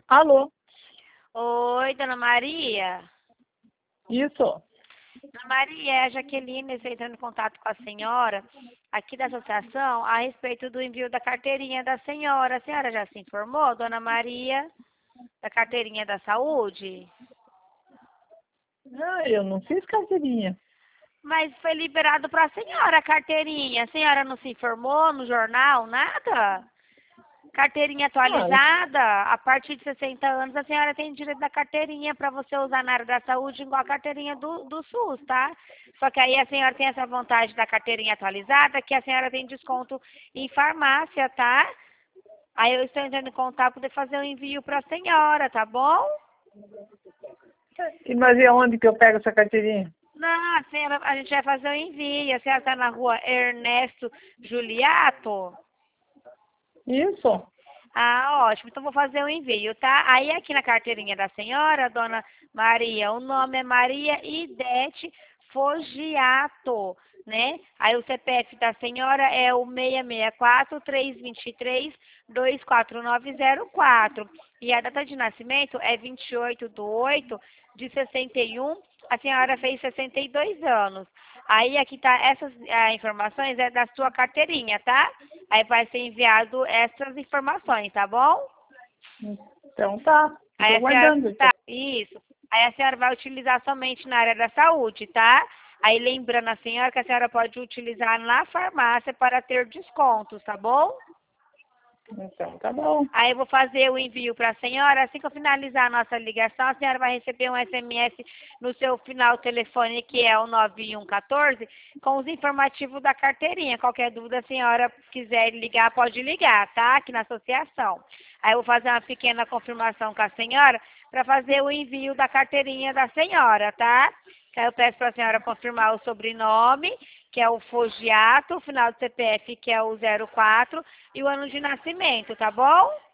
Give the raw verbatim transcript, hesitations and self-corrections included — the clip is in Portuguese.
Alô? Oi, dona Maria. Isso. Dona Maria, é a Jaqueline, estou entrando em contato com a senhora aqui da associação a respeito do envio da carteirinha da senhora. A senhora já se informou, dona Maria, da carteirinha da saúde? Ah, eu não fiz carteirinha. Mas foi liberado para a senhora a carteirinha. A senhora não se informou no jornal, nada? Carteirinha Ah, atualizada, a partir de sessenta anos a senhora tem direito da carteirinha para você usar na área da saúde igual a carteirinha do, do SUS, tá? Só que aí a senhora tem essa vantagem da carteirinha atualizada que a senhora tem desconto em farmácia, tá? Aí eu estou entrando em contato para poder fazer o envio para a senhora, tá bom? e mas e aonde que eu pego essa carteirinha? Não, a senhora, a gente vai fazer o envio. A senhora está na rua Ernesto Juliato? Isso. Ah, ótimo. Então vou fazer o envio, tá? Aí aqui na carteirinha da senhora, dona Maria, o nome é Maria Idete Fogiato, né? Aí o C P F da senhora é o seis seis quatro, três dois três, dois quatro nove zero quatro. E a data de nascimento é vinte e oito de oito de sessenta e um. A senhora fez sessenta e dois anos. Aí aqui tá essas ah, informações é da sua carteirinha, tá? Aí vai ser enviado essas informações, tá bom? Então tá. Aí Estou a senhora, aguardando, então. tá, isso. Aí a senhora vai utilizar somente na área da saúde, tá? Aí lembrando a senhora que a senhora pode utilizar na farmácia para ter descontos, tá bom? Então tá bom. Aí eu vou fazer o envio para a senhora. Assim que eu finalizar a nossa ligação, a senhora vai receber um S M S no seu final telefone, que é o nove um um quatro, com os informativos da carteirinha. Qualquer dúvida, a senhora quiser ligar, pode ligar, tá? Aqui na associação. Aí eu vou fazer uma pequena confirmação com a senhora para fazer o envio da carteirinha da senhora, tá? Aí eu peço para a senhora confirmar o sobrenome, que é o Fogiato, o final do C P F, que é o zero quatro, e o ano de nascimento, tá bom?